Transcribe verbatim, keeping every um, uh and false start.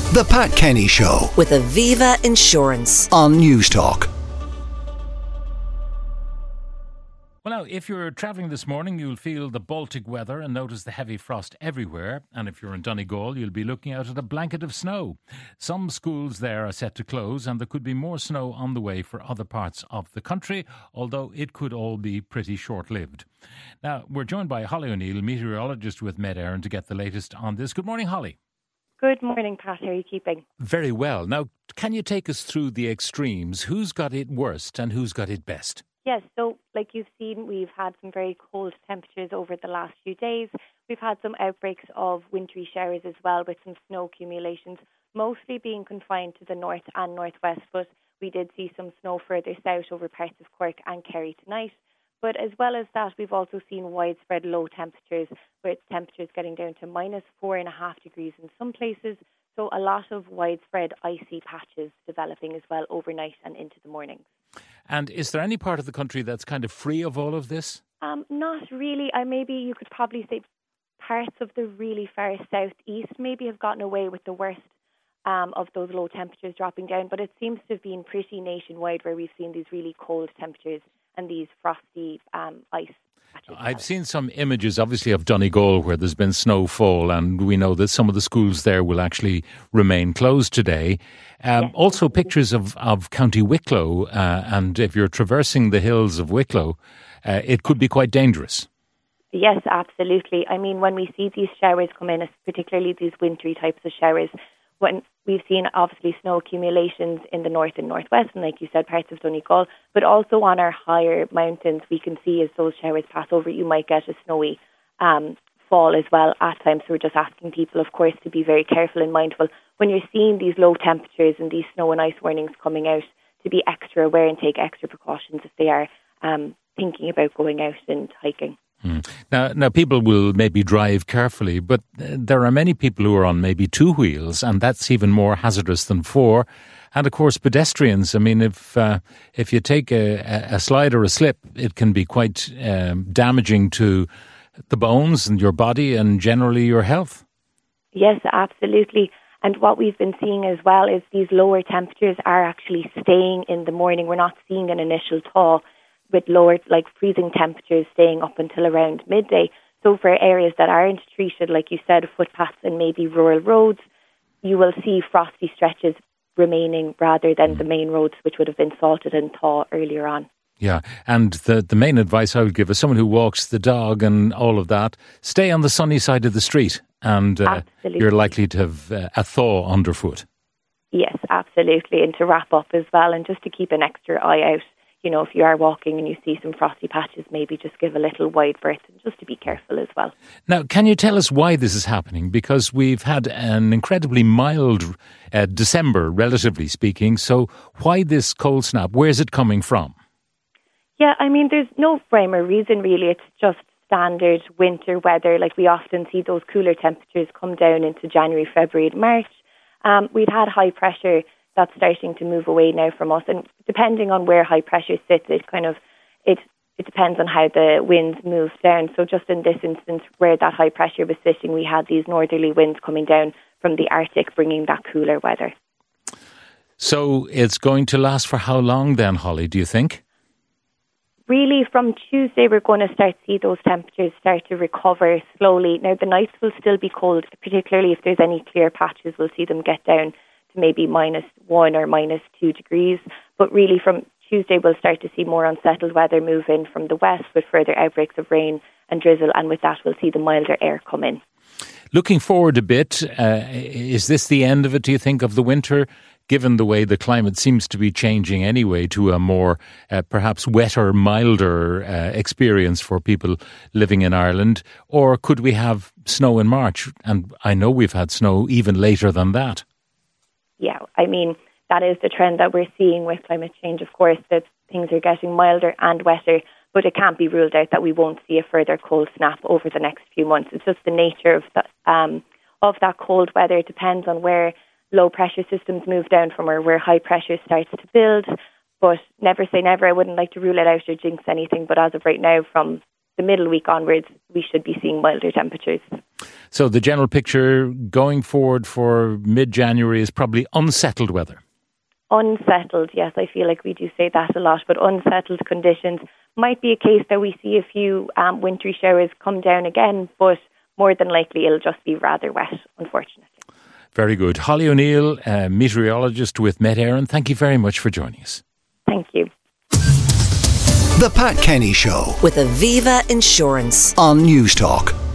The Pat Kenny Show with Aviva Insurance on Newstalk. Well, now, if you're travelling this morning, you'll feel the Baltic weather and notice the heavy frost everywhere. And if you're in Donegal, you'll be looking out at a blanket of snow. Some schools there are set to close, and there could be more snow on the way for other parts of the country, although it could all be pretty short-lived. Now, we're joined by Holly O'Neill, meteorologist with Met Éireann, to get the latest on this. Good morning, Holly. Good morning, Pat. How are you keeping? Very well. Now, can you take us through the extremes? Who's got it worst and who's got it best? Yes, so like you've seen, we've had some very cold temperatures over the last few days. We've had some outbreaks of wintry showers as well, with some snow accumulations, mostly being confined to the north and northwest, but we did see some snow further south over parts of Cork and Kerry tonight. But as well as that, we've also seen widespread low temperatures, with temperatures getting down to minus four and a half degrees in some places. So a lot of widespread icy patches developing as well overnight and into the mornings. And is there any part of the country that's kind of free of all of this? Um, not really. I maybe you could probably say parts of the really far southeast maybe have gotten away with the worst um, of those low temperatures dropping down. But it seems to have been pretty nationwide where we've seen these really cold temperatures and these frosty um, ice patches. I've seen some images, obviously, of Donegal where there's been snowfall, and we know that some of the schools there will actually remain closed today. Um, yes. Also pictures of, of County Wicklow, uh, and if you're traversing the hills of Wicklow, uh, it could be quite dangerous. Yes, absolutely. I mean, when we see these showers come in, particularly these wintry types of showers, when we've seen obviously snow accumulations in the north and northwest, and like you said, parts of Donegal, but also on our higher mountains, we can see as those showers pass over, you might get a snowy um, fall as well at times. So we're just asking people, of course, to be very careful and mindful when you're seeing these low temperatures and these snow and ice warnings coming out, to be extra aware and take extra precautions if they are um, thinking about going out and hiking. Hmm. Now, now, people will maybe drive carefully, but there are many people who are on maybe two wheels, and that's even more hazardous than four. And of course, pedestrians. I mean, if uh, if you take a, a slide or a slip, it can be quite um, damaging to the bones and your body and generally your health. Yes, absolutely. And what we've been seeing as well is these lower temperatures are actually staying in the morning. We're not seeing an initial thaw, with lower, like freezing temperatures staying up until around midday. So for areas that aren't treated, like you said, footpaths and maybe rural roads, you will see frosty stretches remaining rather than the main roads, which would have been salted and thaw earlier on. Yeah, and the, the main advice I would give is someone who walks the dog and all of that, stay on the sunny side of the street, and uh, you're likely to have uh, a thaw underfoot. Yes, absolutely. And to wrap up as well, and just to keep an extra eye out, you know, if you are walking and you see some frosty patches, maybe just give a little wide berth and just to be careful as well. Now, can you tell us why this is happening? Because we've had an incredibly mild uh, December, relatively speaking. So why this cold snap? Where's it coming from? Yeah, I mean, there's no rhyme or reason really. It's just standard winter weather. Like we often see those cooler temperatures come down into January, February and March. Um, we'd had high pressure that's starting to move away now from us, and depending on where high pressure sits, it kind of it it depends on how the winds move down. So just in this instance, where that high pressure was sitting, we had these northerly winds coming down from the Arctic, bringing that cooler weather. So it's going to last for how long then, Holly, do you think? Really, from Tuesday, we're going to start to see those temperatures start to recover slowly. Now, the nights will still be cold, particularly if there's any clear patches, we'll see them get down to maybe minus one or minus two degrees. But really from Tuesday, we'll start to see more unsettled weather move in from the west with further outbreaks of rain and drizzle. And with that, we'll see the milder air come in. Looking forward a bit, uh, is this the end of it, do you think, of the winter? Given the way the climate seems to be changing anyway to a more uh, perhaps wetter, milder uh, experience for people living in Ireland? Or could we have snow in March? And I know we've had snow even later than that. Yeah, I mean, that is the trend that we're seeing with climate change, of course, that things are getting milder and wetter, but it can't be ruled out that we won't see a further cold snap over the next few months. It's just the nature of, the, um, of that cold weather. It depends on where low pressure systems move down from or where high pressure starts to build. But never say never. I wouldn't like to rule it out or jinx anything, but as of right now, from the middle week onwards, we should be seeing milder temperatures. So the general picture going forward for mid-January is probably unsettled weather. Unsettled, yes, I feel like we do say that a lot, but unsettled conditions. Might be a case that we see a few um, wintry showers come down again, but more than likely it'll just be rather wet, unfortunately. Very good. Holly O'Neill, uh, meteorologist with Met Éireann, thank you very much for joining us. Thank you. The Pat Kenny Show with Aviva Insurance on News Talk.